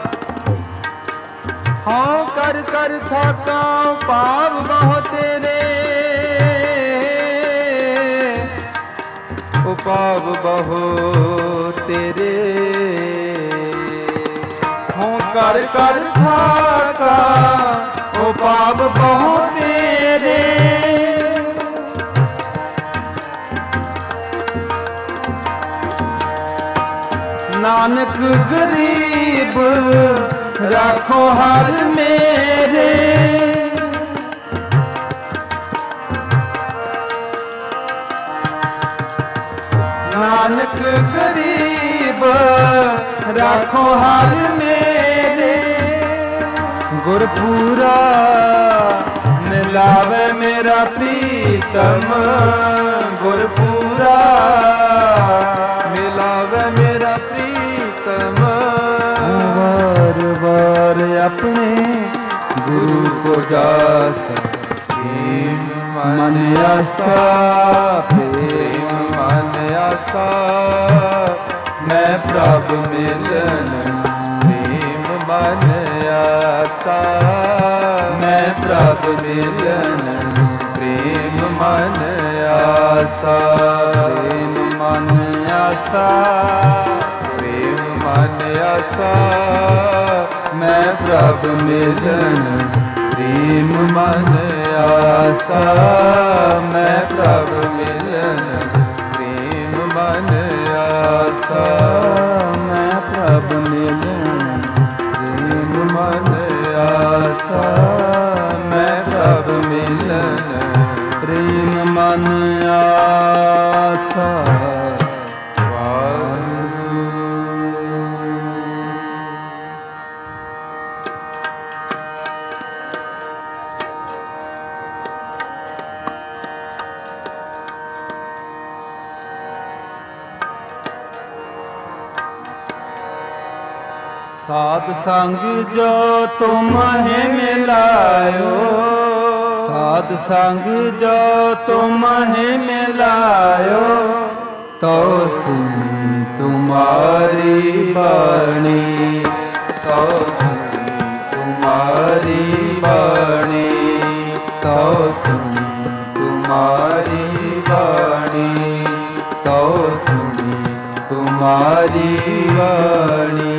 हो कर कर थाका पाप बहु तेरे पाप बहु तेरे हों कर कर थाका ओ पाप बहु तेरे नानक गरीब राखो हर मेरे नानक गरीब राखो हाल मेरे गुरपुरा मिलावे मेरा प्रीतम। गुरपुरा मिलावे मेरा प्रीतम। बार बार अपने गुरु को जासा प्रेम मन आसा प्रेम मन आसा मैं प्रभु मिलन प्रेम मन आसा मैं प्रभु मिलन प्रेम मन आसा प्रेम मन आसा प्रेम मन आसा मैं प्रभु मिलन प्रेम मन आसा मैं प्रभु मिलन प्रेम मन आसा मैं प्रभु मिलन प्रेम मन आसा मैं प्रभु मिलन प्रेम मन आसा। साध संग जो तुम्हें मिलायो साध संग जो तुम्हें मिलायो तो सुनी तुम्हारी वाणी तो सुनी तुम्हारी वाणी तो सुनी तुम्हारी वाणी तो सुनी तुम्हारी वाणी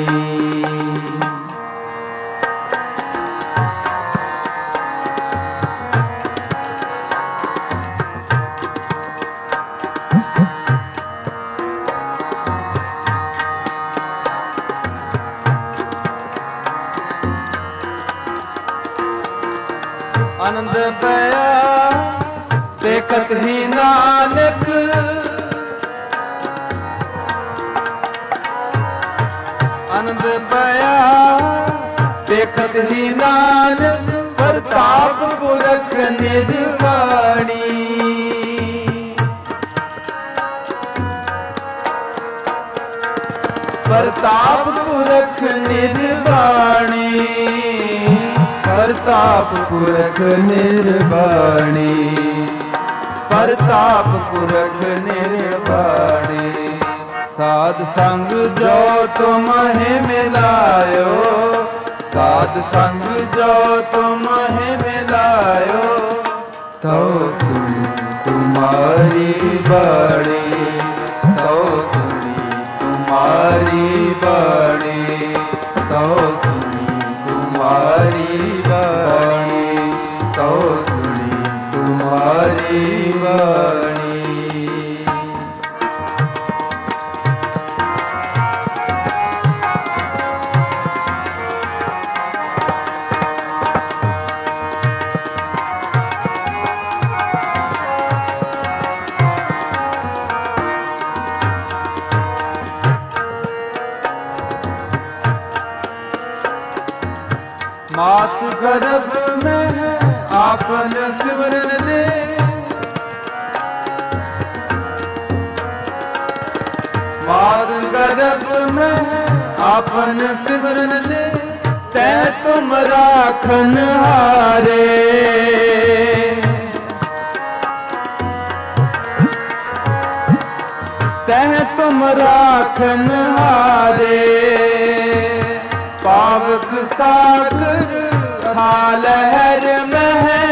आनंद पया देखत ही नानक आनंद पया देखत ही नानक प्रताप पुरख निर्वाणी प्रताप पुरख निर्वाणी प्रताप पुरख निर्वाणी प्रताप पुरख निर्वाणी साध संग जो तुम्हें मिलायो, साध संग जो तुम्हें मिलायो, तो सुनी तुम्हारी बाणी, तो सुनी तुम्हारी बाणी, तो सुनी तुम्हारी बाणी, तो सुनी तुम्हारी बाणी। मात गर्भ में है आपन सिमरन दे, मात गर्भ में है आपन सिमरन दे, तै तुम राखन हारे, तै तुम राखन हारे। पावक सागर था लहर में है,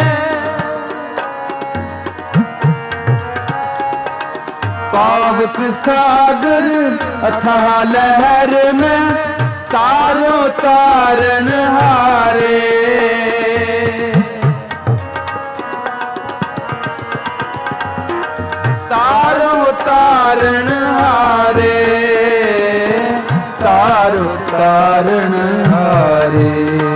पावक सागर अथा लहर में, तारो तारन हारे, तारो तारन हारे, तारो तारण हारे,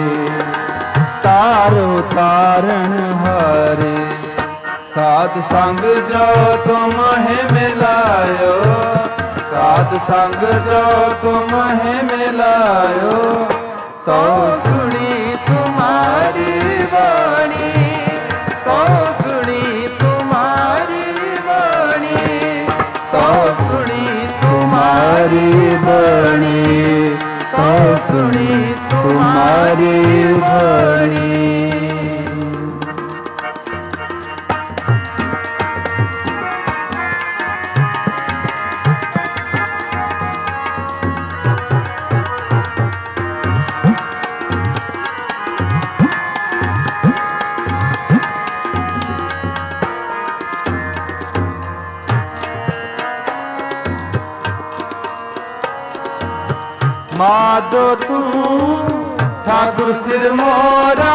तारो तारण हारे। साध संग जो तुम्हें मिलायो, साध संग जो तुम्हें मिलायो, तो सुनी तुम्हारी वाणी, तो सुनी तुम्हारी वाणी, तो सुनी तुम्हारी वाणी, तो सुनी तुम्हारी वाणी। माधो तू ठाकुर सिर मोरा,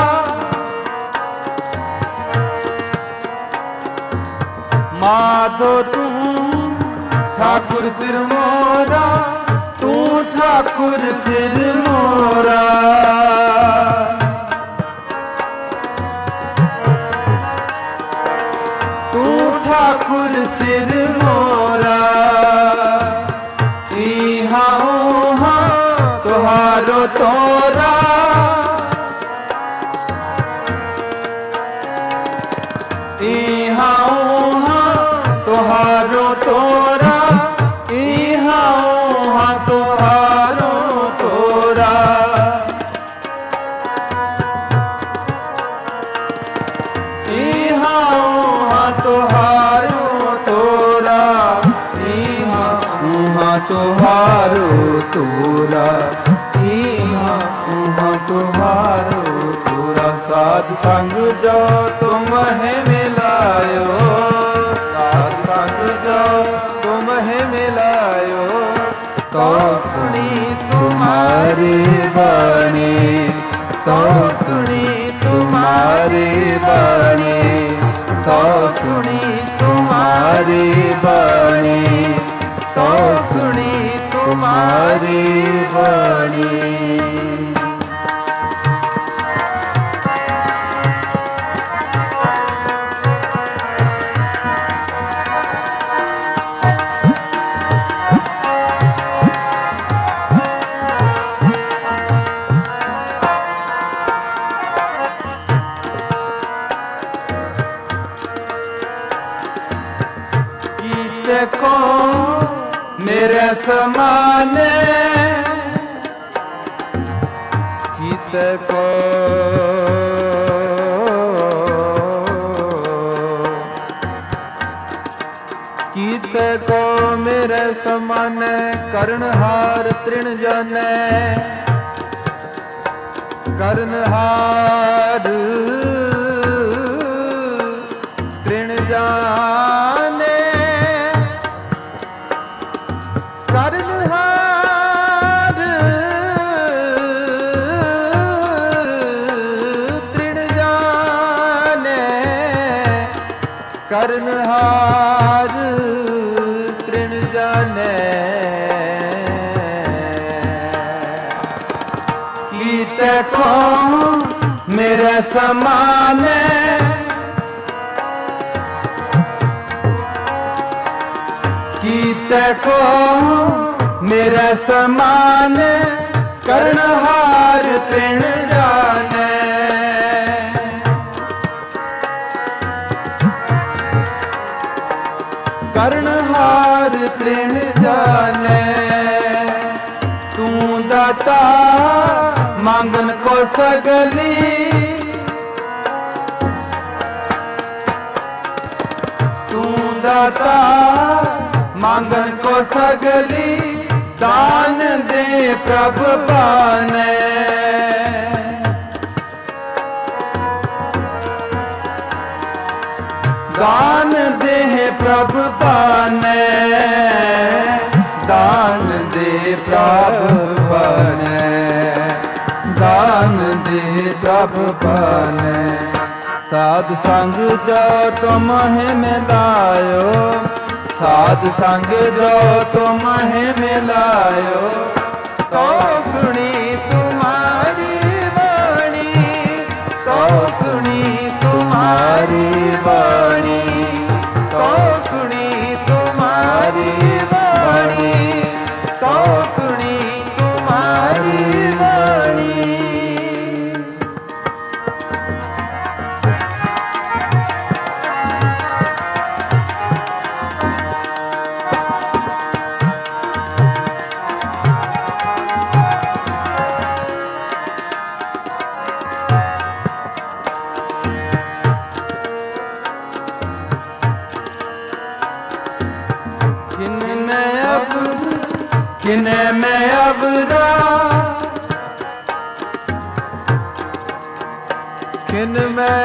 माधो तू ठाकुर सिर मोरा, तू ठाकुर सिर मोरा। तू ठाकुर सिर मोरा, तुहारो तोरा, इहा उहा तुहारो तोरा, इहा उहा तुहारो तोरा। इहा उहा तुहारो तोरा, इहा उहा तुहारो तोरा, इहा उहा तुहारो तोरा। साध संग जो तुम्हें मिलायो, साध संग जो तुम्हें मिलायो, तो सुनी तुम्हारी वाणी, तो सुनी तुम्हारी वाणी, तो सुनी तुम्हारी वाणी, तो सुनी तुम्हारी वाणी। देखो मेरे समाने, गीत को गीत को मेरे समाने, करनहार तृण जानै करनहार तृण जाने करनहार तृण जाने करनहार तृण जाने कीते को मेरे समान कीते को मेरे समान करनहार तृण जाने करनहार तृण जाने तू दाता मांगन को सगली तू दाता मांगन को सगली दान दे प्रभु पाने दान दे प्रभु पाने दान दे प्रभु पाने दान दे प्रभु पाने साध संग जो तुम मिलायो साध संग जो तुम मिलायो तो सुनी तुम्हारी वाणी तो सुनी तुम्हारी वाणी तो सुनी तुम्हारी वाणी तो सुनी तुम्हारी वाणी किने में अबरा किन में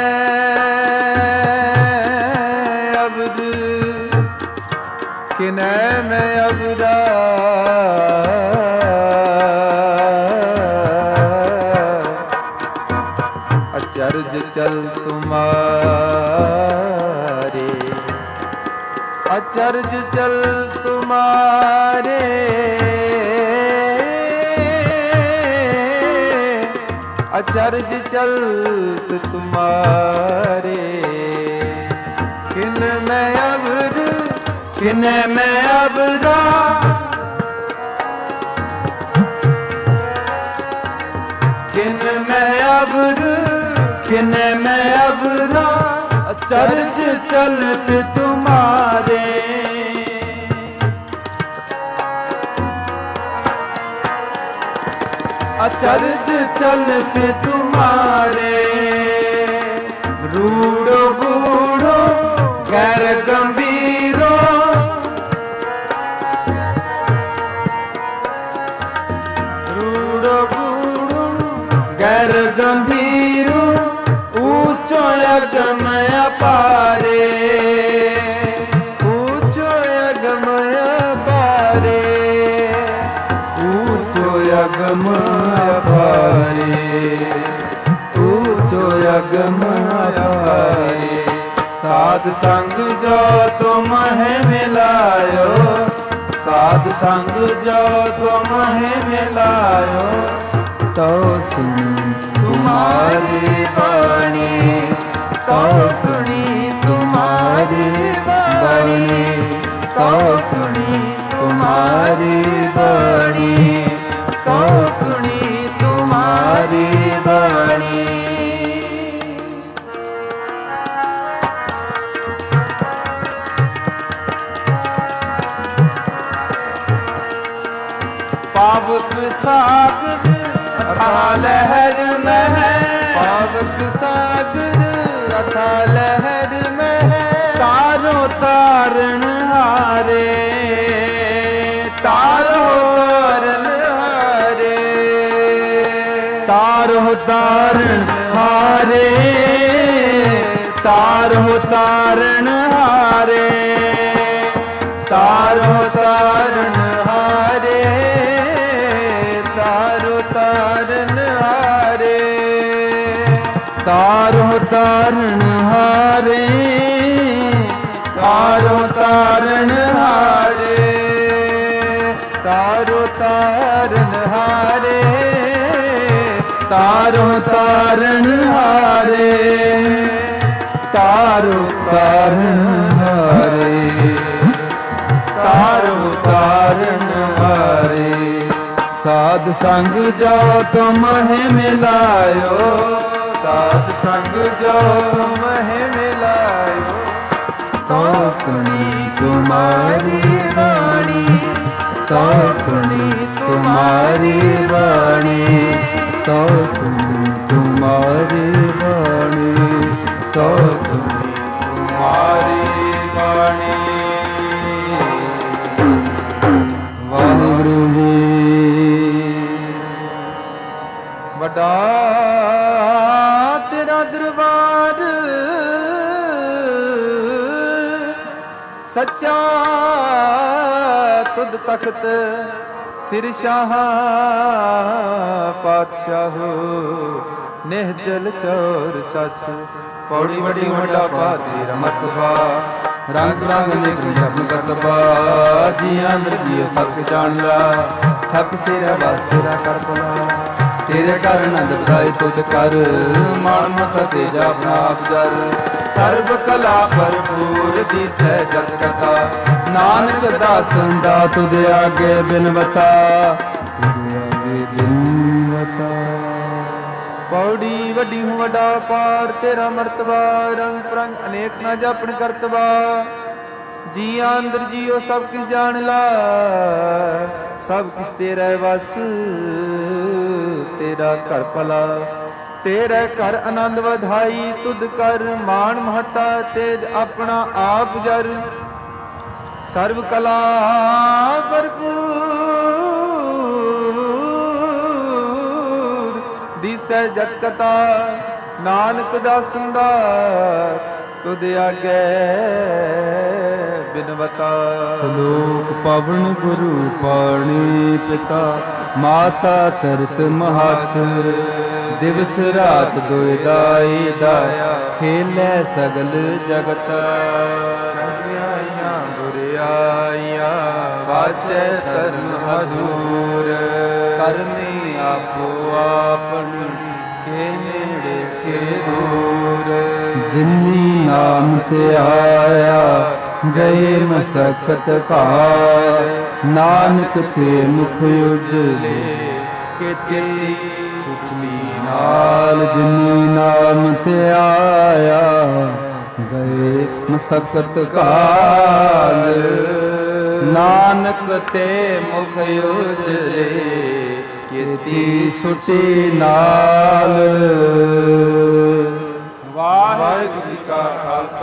अबद किने में अबरा अचरज चल तुम्हारे अचरज चल तुम्हारे अचरज चलत तुम्हारे किन में अबर किन में अबरा किन में अबर किन में अबरा अचरज चलत तुम्हारे अचरज चलत तुम्हारे रूड़ो बूढ़ो गैर गंभीरो रूड़ो बूढ़ो गैर गंभीरो ऊंचो यगम अपारे ऊंचो यगम अपारे ऊंचो यगम अपारे ऊंचो यगम अपारे साध संग जो तुम मिलायो साध संग जो तुम मिलायो तो सुन तुम्हारी वाणी तो सुनी तुम्हारी वाणी तो सुनी तुम्हारी वाणी तो सुनी तुम्हारी वाणी पावक सागर अथा लहर में है पावक सागर अथा लहर में है तारो तारण हारे तारो ਤਾਰੋ ਤਾਰਨ ਹਾਰੇ, ਤਾਰੋ ਤਾਰਨ ਹਾਰੇ, ਤਾਰੋ ਤਾਰਨ ਹਾਰੇ, ਤਾਰੋ ਤਾਰਨ ਹਾਰੇ, ਤਾਰੋ ਤਾਰਨ ਹਾਰੇ, ਤਾਰੋ ਤਾਰਨ ਹਾਰੇ, ਤਾਰੋ ਤਾਰਨ ਹਾਰੇ, ਤਾਰੋ ਤਾਰਨ ਹਾਰੇ, ਤਾਰੋ ਤਾਰਨ ਹਾਰੇ, ਤਾਰੋ ਤਾਰਨ ਹਾਰੇ। ਸਾਧ ਸੰਗ ਜੋ ਤੁਮਹਿ ਮਿਲਾਇਓ, ਸਾਧ ਸੰਗ ਜੋ ਤੁਮਹਿ ਮਿਲਾਇਓ, ਤੋ ਸੁਣੀ ਤੁਮਾਰੀ ਬਾਣੀ, ਤੋ ਸੁਣੀ ਤੁਮਾਰੀ ਬਾਣੀ, ਤੋ ਸੁਣੀ ਤੁਮਾਰੀ ਬਾਣੀ, ਤੋ ਸੁਣੀ ਤੁਮਾਰੀ ਬਾਣੀ। ਵਾਹਿਗੁਰੂ ਜੀ। ਵੱਡਾ ਤੇਰਾ ਦਰਬਾਰ, ਸੱਚਾ ਤੁਧ ਤਖਤ, ਸਿਰ ਸ਼ਾਹ ਪਾਤਸ਼ਾਹੋ, ਨਿਹਚਲ ਚੌਰ ਸੱਚ। ਪੌੜੀ ਵੱਡੀ ਵੱਡਾ ਪਾ ਤੇਰਾ ਮਤਬਾ, ਰੰਗ ਰੰਗ ਨਿਕਲ ਜਪ ਕਰਤਬਾ, ਜੀ ਅੰਦਰ ਜੀ ਸਭ ਜਾਣ ਲਾ, ਸਭ ਤੇਰਾ ਵਾਸ ਤੇਰਾ ਕਰ ਭਲਾ, ਤੇਰੇ ਘਰ ਆਨੰਦ ਬਧਾਏ ਤੁਧ ਕਰ, ਮਾਣ ਮਤ ਤੇਜਾ ਆਪਣਾ ਆਪ ਜਰ, ਸਰਬ ਕਲਾ ਭਰਪੂਰ ਦੀਸੈ ਜਗ ਕਥਾ, ਨਾਨਕ ਦਾਸਨ ਦਾ ਤੁਧ ਆਗੇ ਬਿਨਵਤਾ, ਤੁਧ ਆਗੇ ਬਿਨਵਤਾ। ਪੌੜੀ ਵੱਡੀ ਹੂੰ ਵੱਡਾ ਪਾਰ, ਤੇਰਾ ਮਰਤਬਾ ਰੰਗ ਪ੍ਰੰਗ ਅਨੇਕ ਨਾ ਜਾਪਣ ਕਰਤਬਾ, ਜੀਆਂ ਅੰਦਰ ਜੀਓ ਸਭ ਕਿਸ ਜਾਣ ਲਾ, ਸਭ ਕਿਸ ਤੇਰਾ ਵਸ, ਤੇਰਾ ਘਰ ਭਲਾ, ਤੇਰੇ ਘਰ ਆਨੰਦ ਵਧਾਈ, ਤੁਧ ਕਰ ਮਾਣ ਮਹਤਾ, ਤੇਜ ਆਪਣਾ ਆਪ ਜਰ, ਸਰਬ ਕਲਾ ਭਰਪੂਰ ਦੀਸੈ ਜਗ ਕਥਾ, ਨਾਨਕ ਦਾਸਨ ਦਾਸ ਤੁਧ ਆਗੇ ਬਿਨਵਤਾ। ਸ਼ਲੋਕ ਪਵਨ ਗੁਰੂ ਪਾਣੀ ਪਿਤਾ, ਮਾਤਾ ਧਰਤ ਮਹੱਤ, ਦਿਵਸ ਰਾਤ ਦੁਇ ਦਾਈ ਦਾਇਆ, ਖੇਲੇ ਸਗਲ ਜਗਤ। ਚੰਗਿਆਈਆਂ ਬੁਰਿਆਈਆਂ ਵਾਚੈ ਧਰਮ ਅਧੂਰ, ਕਰਨੀ ਆਪੋ ਆਪਣੀ, ਕੇ ਨੇੜੇ ਕੇ ਦੂਰ। ਜਿਨੀ ਨਾਮ ਤੇ ਆਇਆ, ਗਏ ਮਸਕਤ ਭਾਰ, ਨਾਨਕ ਤੇ ਮੁਖ ਉਜਲੇ, ਕੇ ਤੇਰੀ ਸੁਖਲੀ ਨਾਲ। ਜਿਨੀ ਨਾਮ ਤੇ ਆਇਆ, ਗਏ ਮਸਕਤ ਕਾਲ, ਨਾਨਕ ਤੇ ਮੁਖ ਉਜਲੇ, ਕੀਤੀ ਸੁਟੀ ਨਾਲ। ਵਾਹਿਗੁਰੂ ਜੀ ਕਾ ਖਾਲਸਾ